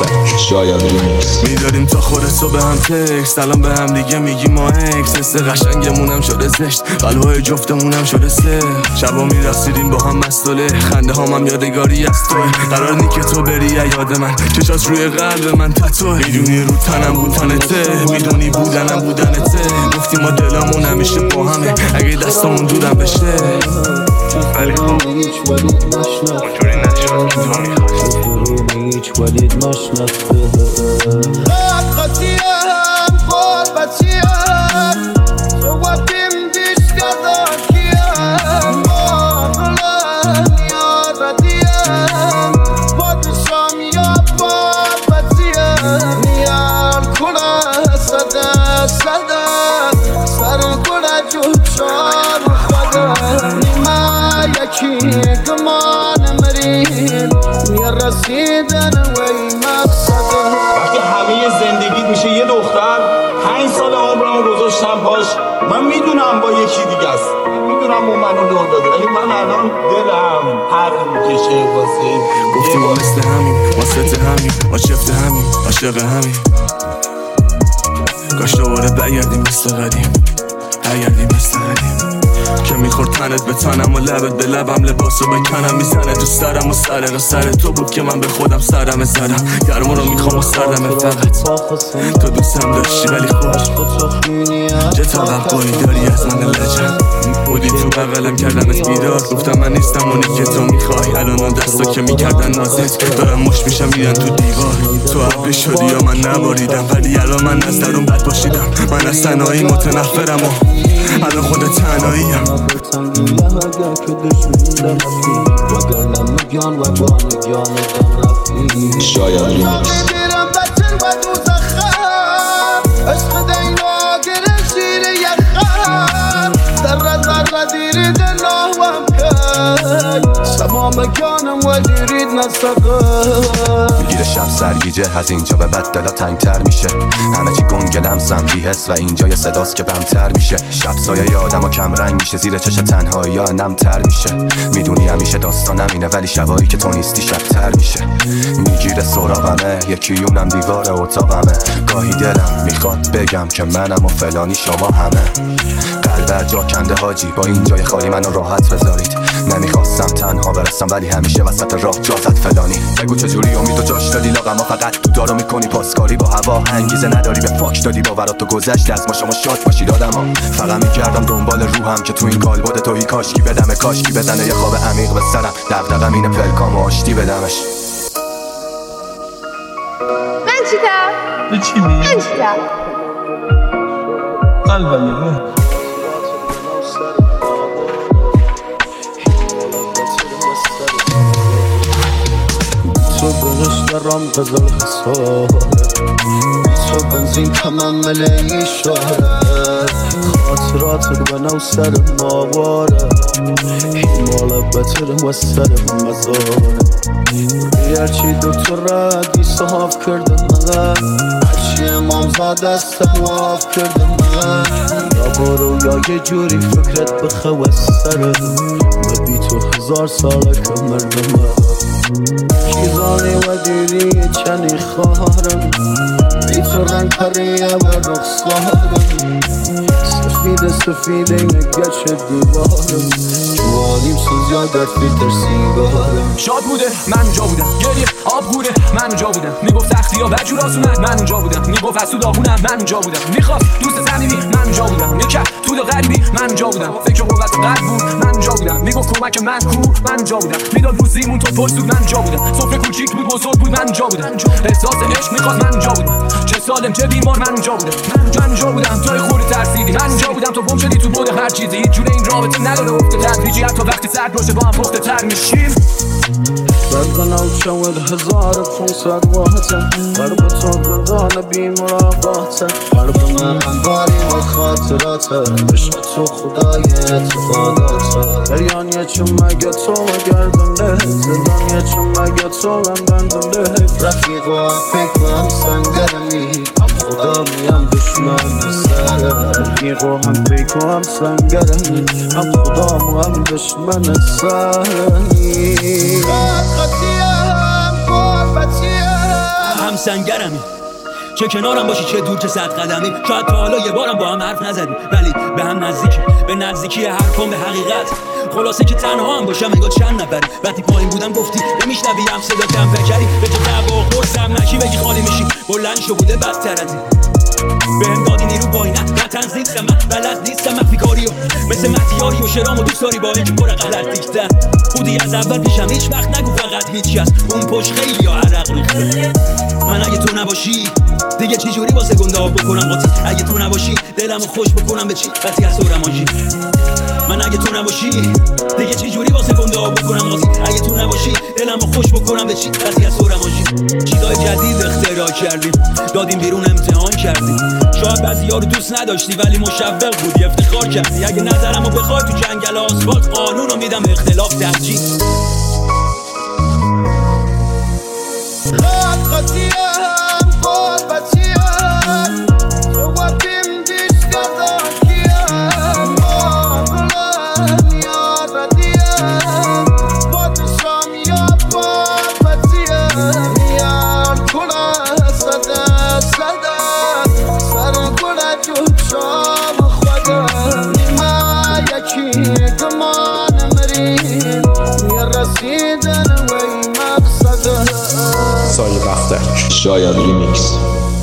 شاید ریمیکس. میداریم تا خودتو به هم تکس، سلام به هم دیگه میگیم ما اکس. حس قشنگمونم شده زشت، قلبای جفتمونم شده سه. شبا میرقصیدیم با هم مستوله، خنده هامم یادگاری از توه. قرار نی که تو بری یاد من، چشات روی قلب من تتوه. میدونی رو تنم بود تنته، میدونی بودنم بودنته. گفتی ما دلمون همیشه با همه، اگه دستامون دورم بشه. ولی خب اونجوری نشد که تو میخواستی. هیچ ولید نشناخته خطیم غربتیم تو وقتیم دیش گذاکیم مغلن یاردیم بادشام یا بابتیم نیال کنه صده سر کنه جوشار خدا نیمه یکی گمان مرین رسیدن وی مقصده. وقتی همه زندگیت میشه یه دختر، 5 سال عمرم گذاشتم پاش. من میدونم با یکی دیگه است، میدونم اون منو دور داده، ولی من الان دلم هر میکشه واسه. گفتی ما مثل همین، واسه همین، ما شفت همین، عاشق همین. کاش دوباره برگردیم مثل قدیم، برگردیم مثل قدیم. که میخورد تنت به تنم و لبت به لبم، لباسو بکنم میزنه تو سرم و سر تو بود که من به خودم سرم زدم. گرما رو میخوام و سردم فقط تو دوستم داشتی ولی خوش چه توقعی داری از من لجن. بودی تو بغلم کردمت بیدار، گفتم من نیستم اونی که تو میخوای. الان اون دستا که میکردن نازت دارم مش میشم میرن تو دیوار. تو ابری شدی یا من نباریدم، ولی الان من از درون بد باشیدم. من از تنهایی متنفرم و الان خودت تنهاییم. شاید ریمیکس. میگیره شب سرگیجه، از اینجا به بعد دلا تنگتر میشه. همه چی گنگ لمسم بی‌حس و اینجا یه صداست که بمتر میشه. شب سایه ی آدم و کم رنگ میشه، زیر چش تنهایی ها نمتر میشه. میدونی همیشه داستانم اینه، ولی شبایی که تو نیستی شبتر میشه. میگیره سراغمه، یکی اونم دیوار اتاقمه. گاهی دلم میخواد بگم که منم و فلانی شما همه. قلب جا کنده حاجی، با این جای خالی منو راحت بذارید. نمیخواستم تنها برسم ولی همیشه وسط راه جا زد فلانی. بگو چجوری امیدو جاش دادی لاغما، فقط تو دارو میکنی پاسکاری با هوا. انگیزه نداری به فاک دادی، باورات تو گذشت از ما شما شاد باشید آدما. فقط میگردم دنبال روحم که تو این کالبد توهی کاشکی بدمه، کاشکی بزنه یه خواب عمیق به سرم. دغدغم اینه پلکام و آشتی بدمش. من چیتا؟ من چیتا؟ قلبم تو بهش درام غزل خساره، تو بنزین تمام ملی شاره. خاطرات بنا و سر ماواره، مال بتر و سر مزاره. بیارچی دکتر را دی صحاف کردم من، هرچی امام زاده است واف کردم من. یا برو یا یه جوری فکرت بخوا سره، ببی تو 1000 ساله که مردمه. کیزانی و دیری چنی خواهرم، بی تو رنگ پریه و رخصارم. سفیده نگه چه دیوارم، جوانیم سوزیا در فیلتر سیگارم. شاد بوده من اونجا بودم، گریه آب گوره من اونجا بودم. میگفت سختی ها بجور آسونه من اونجا بودم. میگفت از تو داغونم من اونجا بودم. میخواست دوست صمیمی من اونجا بودم. میکرد تو دا غریبی من اونجا بودم. فکر قوت و قلب بود من اونجا بودم. میگفت کمک من کو من اونجا بودم. میداد روزیمون تو پرسود من اونجا بودم. سفره کوچیک بود بزرگ بود من اونجا بودم. احساس عشق میخواست من اونجا بودم. چه سالم چه بیمار من اونجا بودم. من اونجا بودم توی خوری ترسیدی من اونجا بودم. تو گم شدی تو بود هر چیزی، هیچ جوره این رابطه نداره افته تدریجی. حتی وقتی سرد باشه با هم پخته تر میشیم. بدنا و چود 1500 واته، قلب تو بدان بی مراقبته. قلب من انباری و خاطراته، عشق تو خدای اتفاقاته. دریانیه چون مگه تو و گردنده، زدانیه چون مگه تو هم بندنده. رفیق و فکر و هم سنگرمی، هم خدا میم دشمن سره. رفیق و هم فکر و هم سنگرمی، هم خدا و هم دشمن سره. هم سنگرمی، چه کنارم باشی چه دور چه صد قدمی. شاید تا حالا یه بارم با هم حرف نزدیم ولی به هم نزدیکی، به نزدیکی حرفام به حقیقت. خلاصه که تنها هم باشم انگار چند نفری. وقتی پایین بودم گفتی نمیشنویم صدا کم فکری، به تو دعوا خورسم نشی بگی خالی میشی. بلند شو بوده بدتر از این، بهم دادی نیرو پایینه وطن زیستم من بلد نیستم مخفی کاریو مثل مهدیاری و شرام و دوست داری با اینکه پر غلط دیکتر بودی از اول پیشم هیچ وقت نگو فقط هیچ کس اون پشت خیلی یا عرق ریخته. من اگه تو نباشی دیگه چی جوری واسه گنده آب بکنم قاطی، اگه تو نباشی دلمو خوش بکنم به چی قطعی از سورمانجی. من اگه تو نباشی دیگه چی جوری واسه گنده آب بکنم قاطی، اگه تو نباشی دلمو خوش بکنم به چی قطعی از سورمانجی. چیزای جدید اختراع کردیم دادیم بیرون امتحان کردیم، شاید بعضیا رو دوست نداشتی ولی مشوق بودی افتخار کردی. اگه نظرمو بخوای تو جنگل آسفالت قانون رو میدم اختلاف ترجیح. شاید ریمیکس.